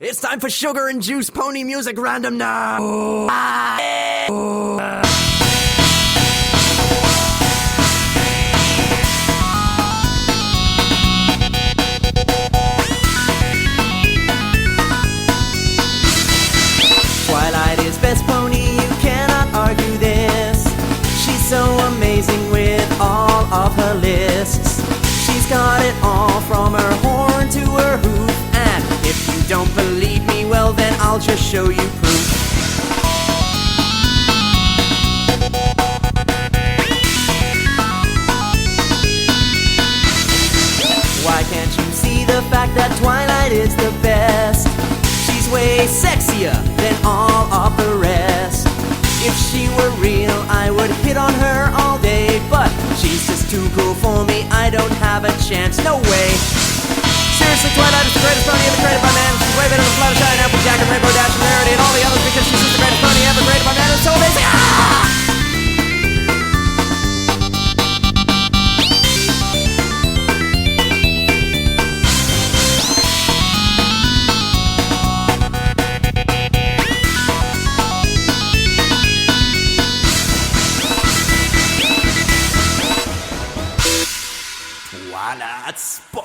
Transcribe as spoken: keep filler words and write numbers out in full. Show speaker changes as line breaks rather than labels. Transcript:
It's time for Sugar and Juice Pony Music Random now.
Twilight is best pony, you cannot argue this. She's so amazing with all of her lists. She's got it all from her horn to her hoof. And if you don't believe me, well then I'll just show you proof. Why can't you see the fact that Twilight is the best? She's way sexier than all of the rest. If she were real, I would hit on her all day, but she's just too cool for me, I don't have a chance, no way. Seriously, Twilight is the greatest pony ever created by man. She's way better than Fluttershy and Applejack and Rainbow Dash and Rarity and all the others, because she's just the greatest pony ever created by man. It's so amazing. Ah!
Twilight Sport.